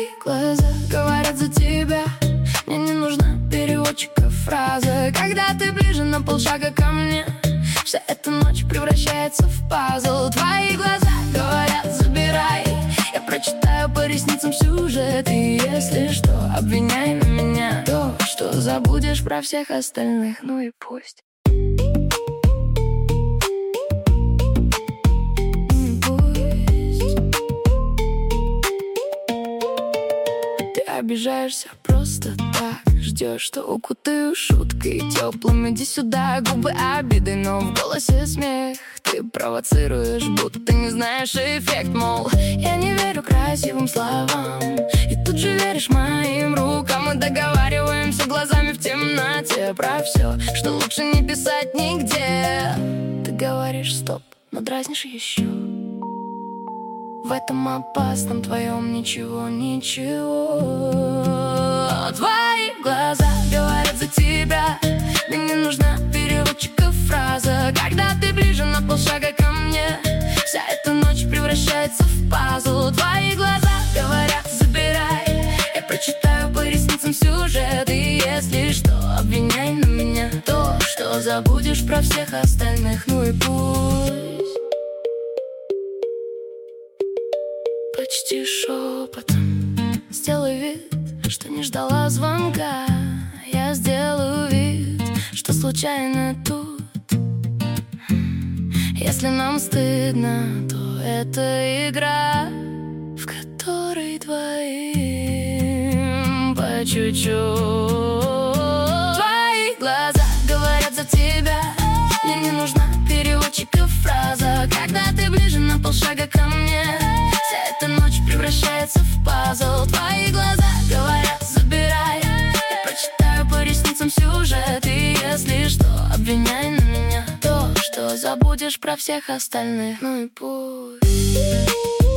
Твои глаза говорят за тебя. Мне не нужна переводчика фраза. Когда ты ближе на полшага ко мне, вся эта ночь превращается в пазл. Твои глаза говорят забирай. Я прочитаю по ресницам сюжет. И если что, обвиняй меня. То, что забудешь про всех остальных, ну и пусть. Обижаешься просто так, ждешь, что укутаю шуткой теплым. Иди сюда, губы обиды, но в голосе смех. Ты провоцируешь, будто не знаешь эффект. Мол, я не верю красивым словам, и тут же веришь моим рукам. Мы договариваемся глазами в темноте про все, что лучше не писать нигде. Ты говоришь стоп, но дразнишь еще. В этом опасном твоем ничего. Твои глаза говорят за тебя. Мне не нужна переводчика фраза. Когда ты ближе на полшага ко мне, вся эта ночь превращается в пазл. Твои глаза говорят забирай. Я прочитаю по ресницам сюжет. И если что, обвиняй на меня. То, что забудешь про всех остальных, ну и пусть. Почти шепотом сделай вид, что не ждала звонка. Я сделаю вид, что случайно тут. Если нам стыдно, то это игра, в которой двоим по чуть-чуть. Твои глаза говорят за тебя. Мне не нужна переводчика фраза. Когда ты ближе на полшага ко мне, вся эта ночь превращается в пазл. Твои глаза говорят забирай. Я прочитаю по ресницам сюжет. И если что, обвиняй на меня. То, что забудешь про всех остальных, ну и пусть.